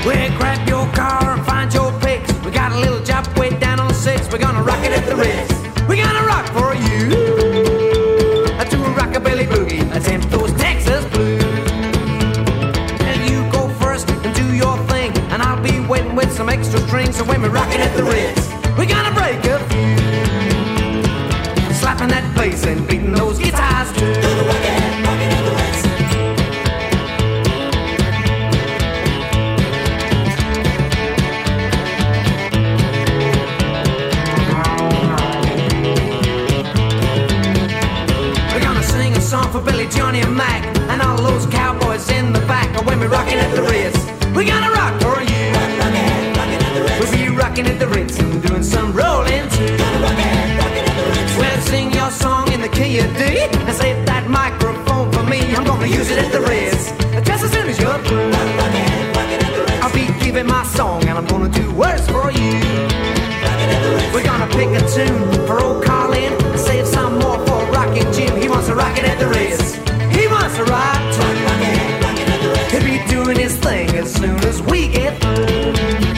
Well, grab your car and find your picks. We got a little job way down on 6. We're gonna rock it at the Ritz. We're gonna rock for you to a rockabilly boogie, attempt those Texas blues. And you go first and do your thing, and I'll be waiting with some extra strings. So when we rock it at the Ritz, we're gonna break a few, slapping that bass and beating those guitars too. Rock it at the Ritz. Song for Billy, Johnny and Mac, and all those cowboys in the back. And when we're rocking at the Ritz, we're gonna rock for you. We'll be rocking at the Ritz and doing some rolling too. Well, sing your song in the key of D and save that microphone for me. I'm gonna use it at the Ritz just as soon as you're through. I'll be giving my song and I'm gonna do worse for you. We're gonna pick a tune for old Colin and save some more for Rockin' Jim. He wants to rock it at the Ritz. He wants to rock too. He'll be doing his thing as soon as we get through.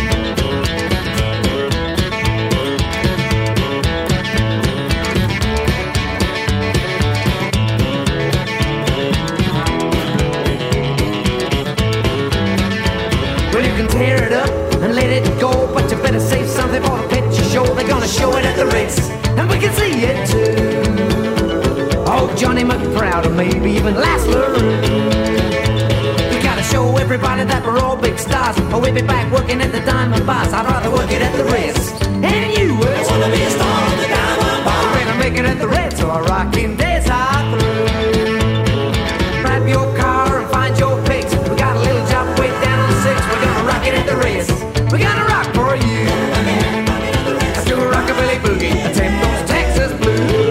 Well, you can tear it up and let it go, but you better save something for the picture show. They're gonna show it at the Ritz, and we can see it too. Oh, Johnny McProud, or maybe even Laszlo. We gotta show everybody that we're all big stars, or we'll be back working at the Diamond Bars. I'd rather work it at the Ritz. And you would wanna be a star on the Diamond Bar. You better make it at the Ritz, or our rocking days are through. Grab your car and find your picks. We got a little job way down on 6. We're gonna rock it at the Ritz. We're gonna rock for you. Let's do a rockabilly boogie, attempt those Texas blues.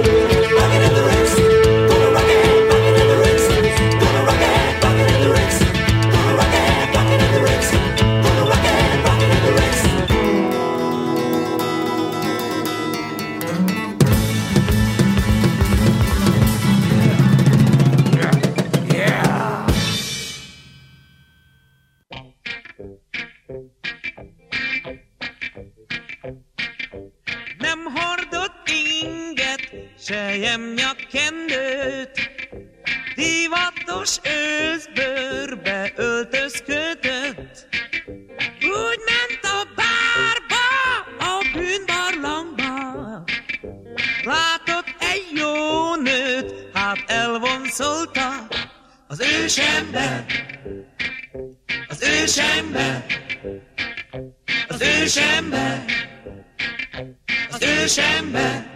Selyemnyakkendőt, divatos őszbőrbe öltözködött. Úgy ment a bárba, a bűnbarlangba. Látott egy jó nőt, hát elvonszolta az ősember, az ősember, az ősember, az ősember.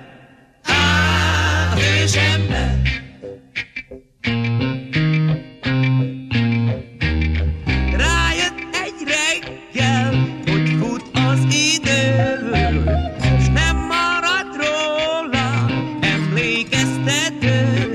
Ősember. Rájött egy reggel, hogy fut az idő, s nem marad róla emlékeztető.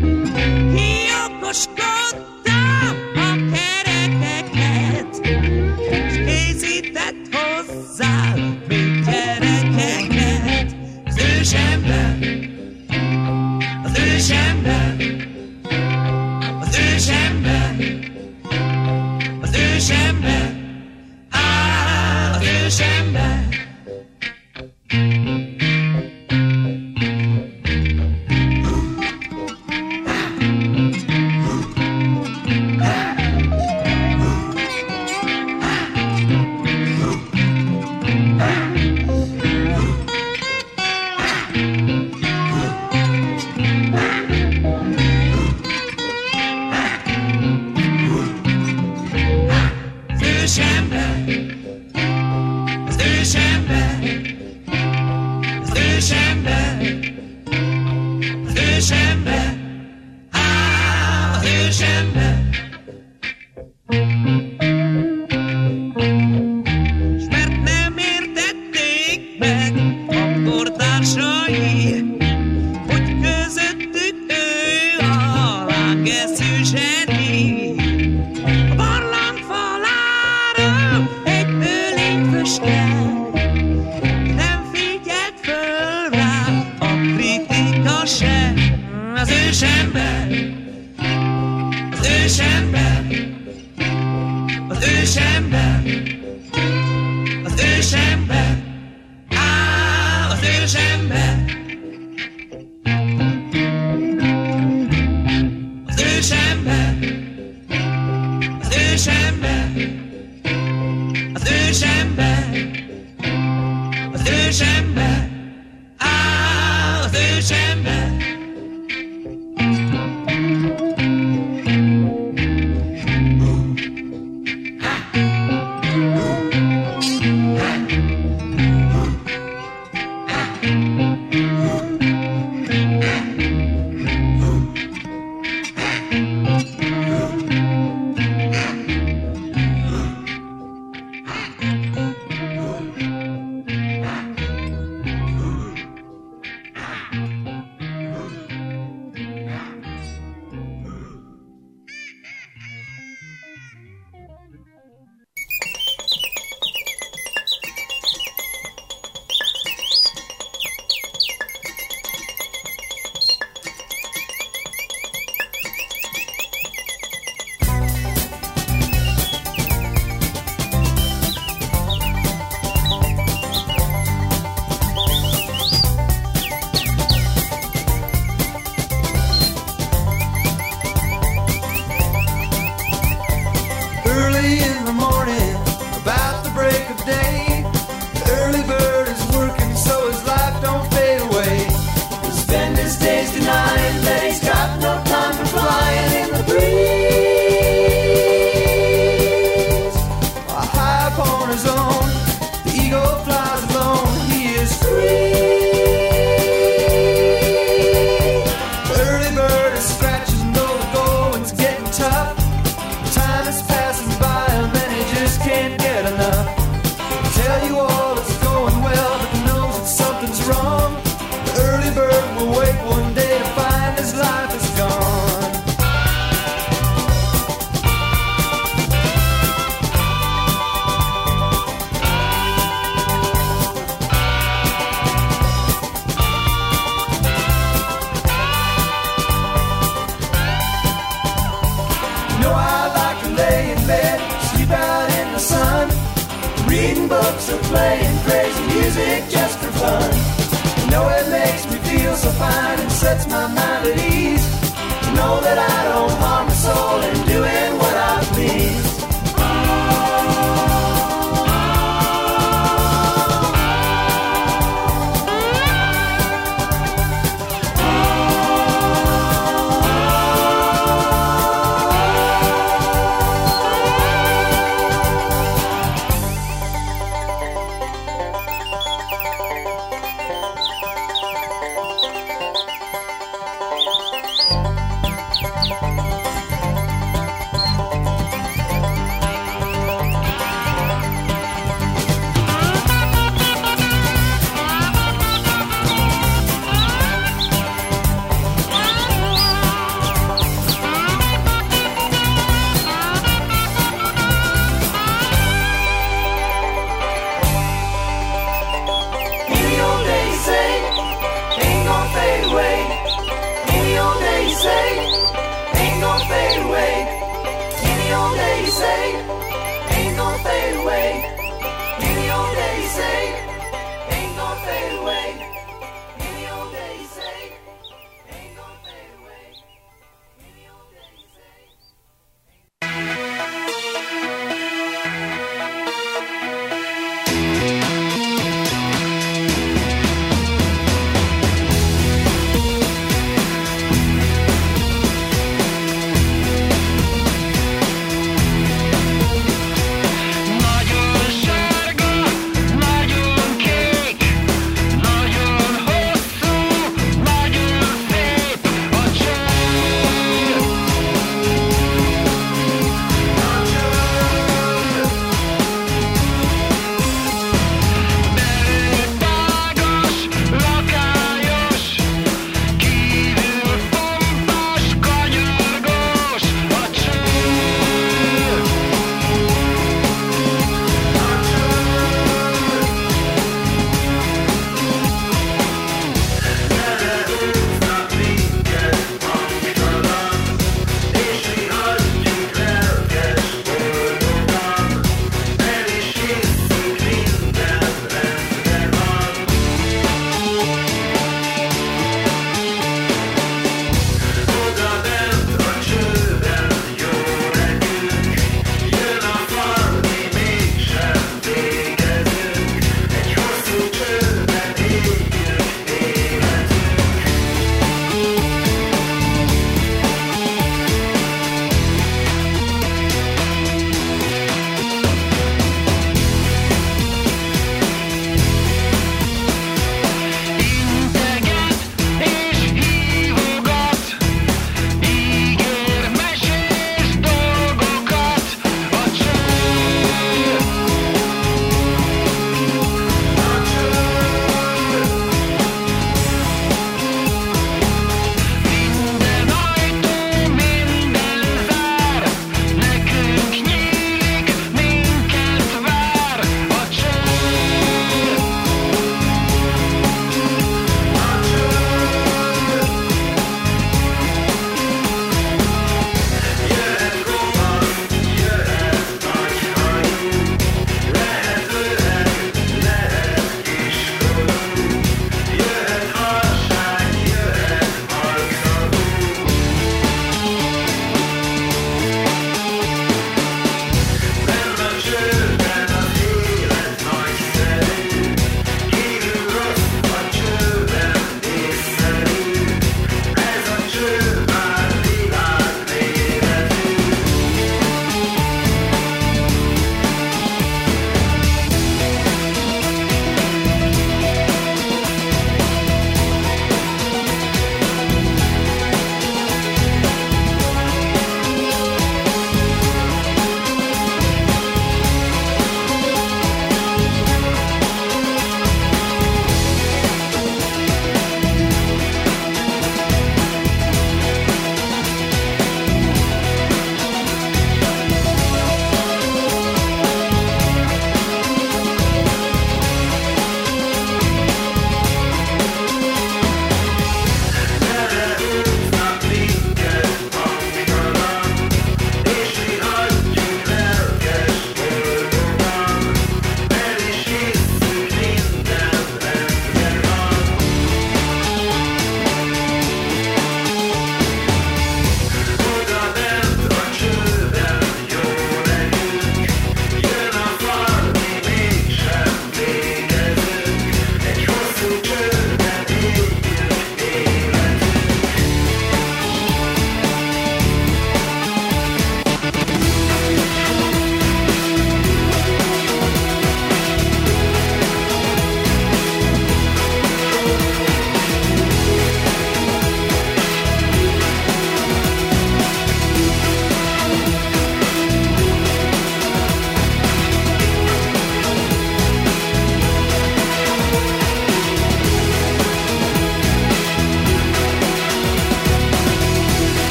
Kiokoskodta a kerekeket, s készített hozzá még gyerekeket. Az ősember. Az ősember, az ősember, az ősember, az ősember. Egy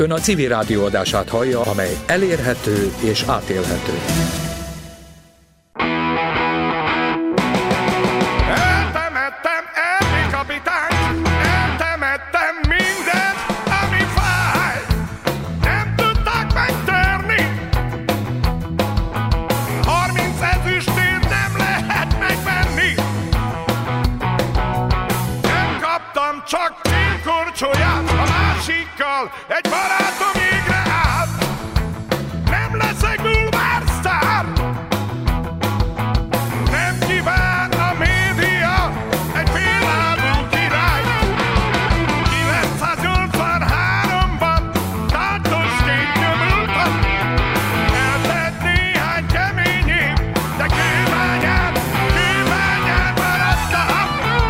Ön a Civil Rádió adását hallja, amely elérhető és átélhető. Eltemettem Erdi kapitányt, eltemettem mindent, ami fáj. Nem tudták megtörni. 30 ezüstért nem lehet megvenni. Nem kaptam csak csirkorcsolyát, a másikkal egy barátom égre állt. Nem leszek bulvársztár. Nem kíván a média egy féllábú király. 983-ban tátosként nyomultam. Eltett néhány kemény év, de kőbányán maradtam.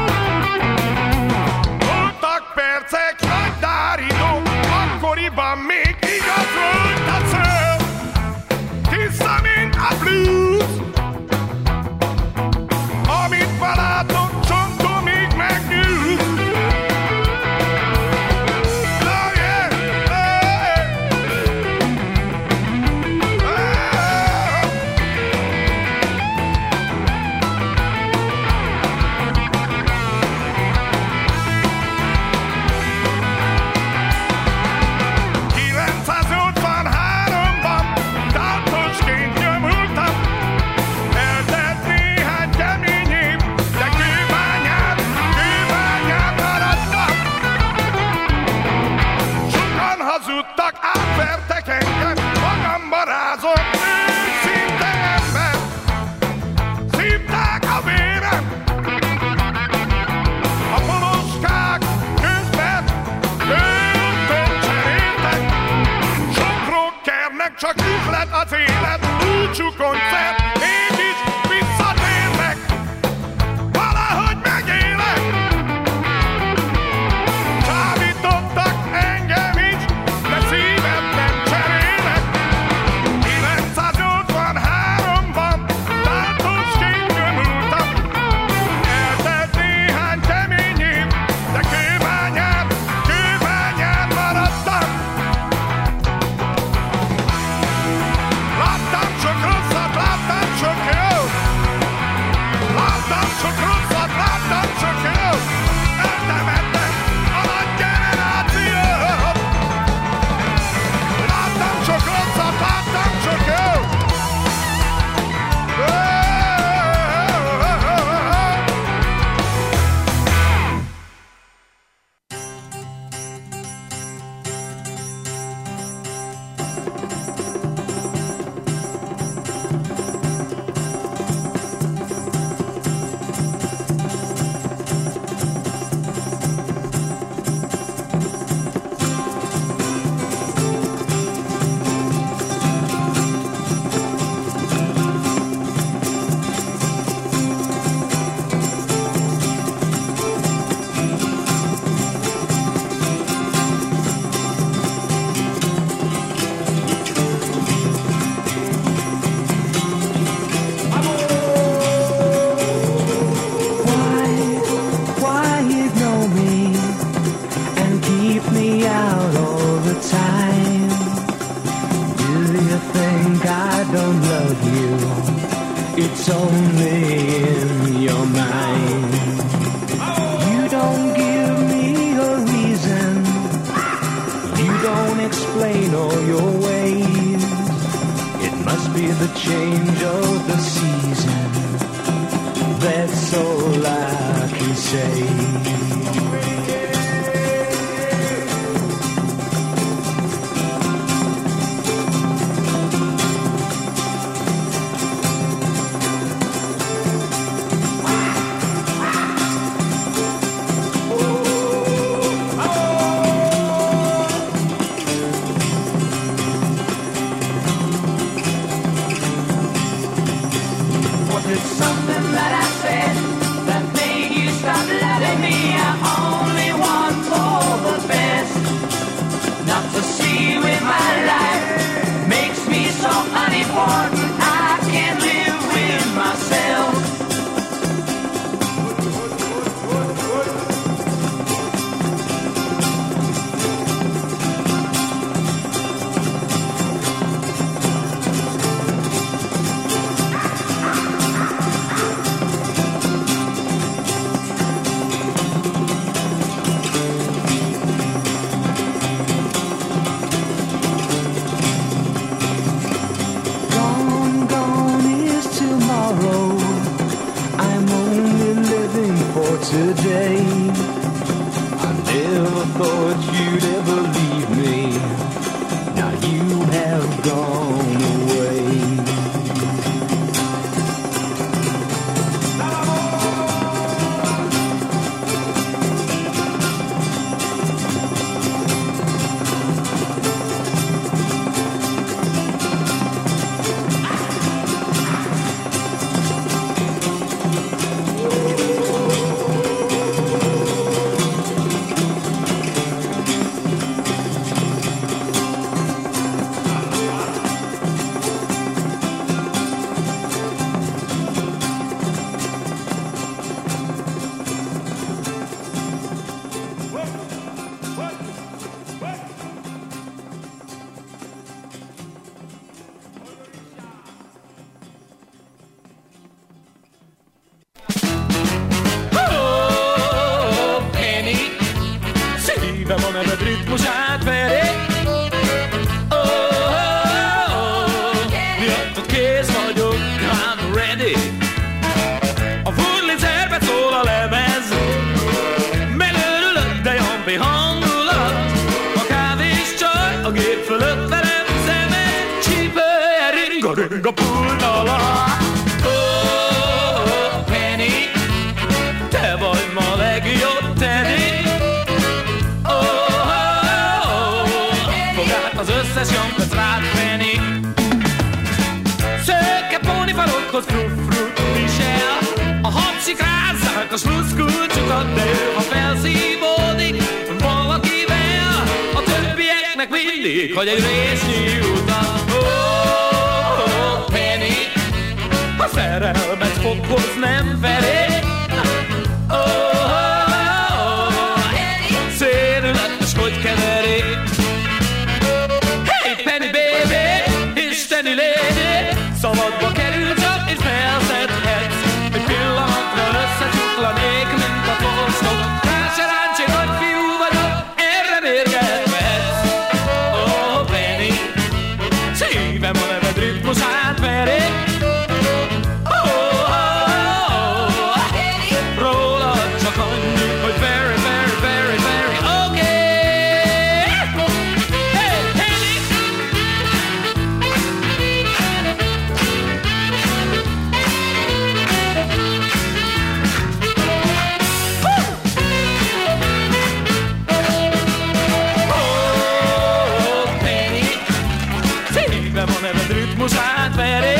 Voltak percek, nagy dáridók, akkoriban még igaz volt a szöv. Tiszta, mint a blues. Amit balátok csontomig megnyúl. Oh yeah, oh yeah. Oh. 983-ban tátosként nyomultam. Eltelt néhány kemény év, de kőbányán maradtam. Sokan hazudtak, átvertek engem, magamba rázom, őszinte ember. Szívták a vérem. A poloskák közben költön cseréltek. Sok rockernek csak üzlet az élet, búcsú koncert, mégis visszatérnek. Valahogy megélek. Csábítottak engem is, de szívet nem cserélek. 983-ban tátosként nyomultam. Eltelt néhány kemény év, de kőbányán maradtam. Láttam sok rosszat, láttam sok jót. Láttam sok rosszat, láttam sok jót. Eltemettem a nagy generációt. Láttam sok rosszat, láttam sok jót. Why ignore me and keep me out all the time? Do you think I don't love you? It's only in your mind. You don't give me a reason. You don't explain all your ways. It must be the change of the season. That's all I can say. Was it something that I said that made you stop loving me? I only want for the best. Not to see you in my life makes me so unimportant. I can't live with myself. today. I never thought you'd ever leave me. Now you have gone away. A sluszkulcsukat, de ha felszívódik valakivel, a többieknek mindig, hogy egy résznyi utat. Penny, a szerelmet fokhoz nem felé. Szédületes, hogy keveri. Hey Penny baby, isteni lady, szabadba kerül csak és felszedhetsz. Egy pillanatra összecsuklanék, mint a postok. Ráseráncsi nagyfiú vagyok, erre mérgethetsz. Oh Penny, szívem a neved ritmusát veri. Rólad csak annyi, hogy very, very, very, very okay. Hey Penny. Ritmusát veri.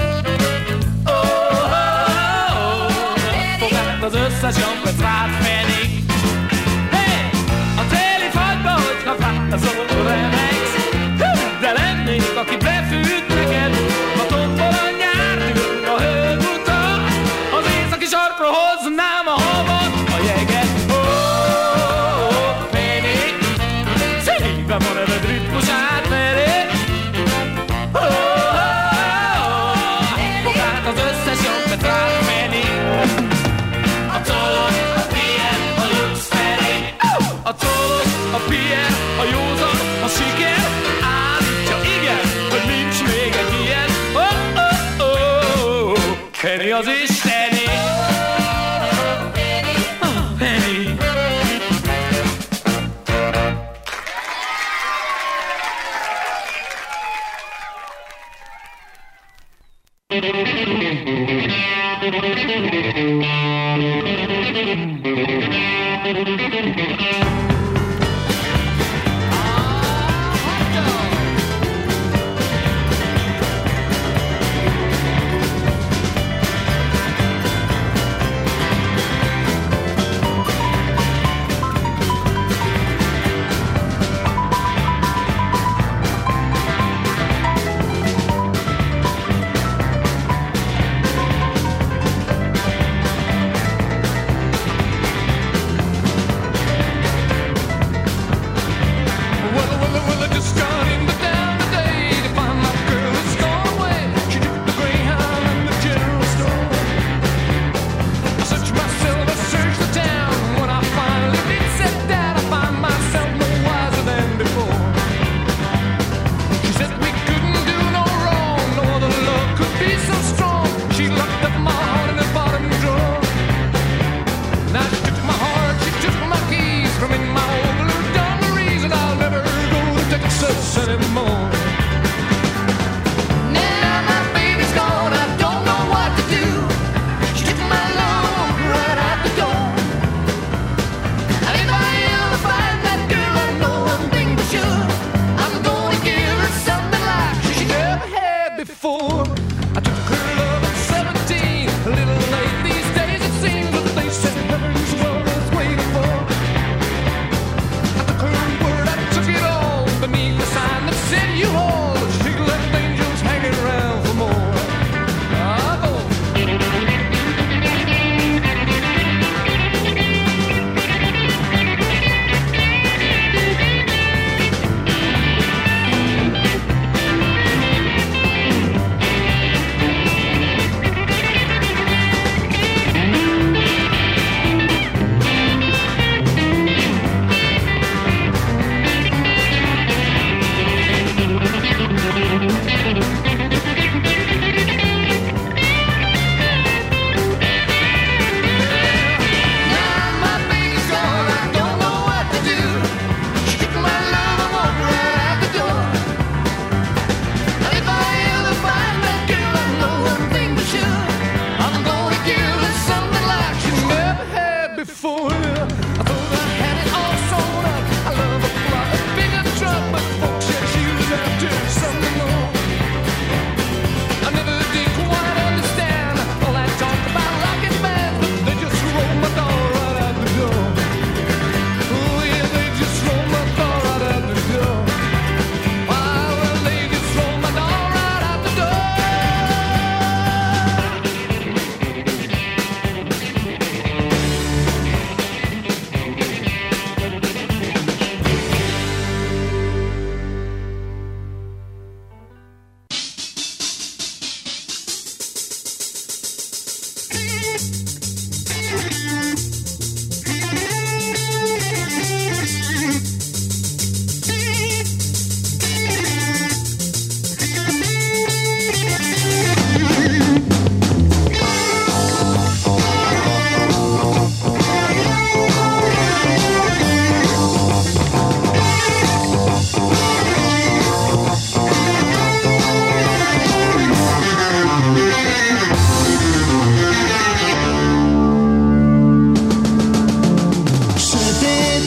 Fogáld az összes jobbet rád Penny. Hey! A téli fagyba, hogyha fázol, remegsz. De lennék, aki befűt neked. A tombol a nyár, tűr a hőguta. Az északi sarkra hoznám a havat, a jeget. Penny, szívem a neved ritmusát veri. Az összes jobbet rád Penny. A tolod, a Pierre, a Lux felé. A tolod, a Pierre, a józan, a siker. Állítja igen, hogy nincs még egy ilyen. Penny az isteni. Penny.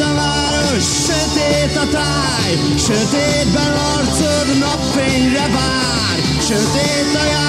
a város, sötét a táj, sötétben arcod napfényre vár, sötét a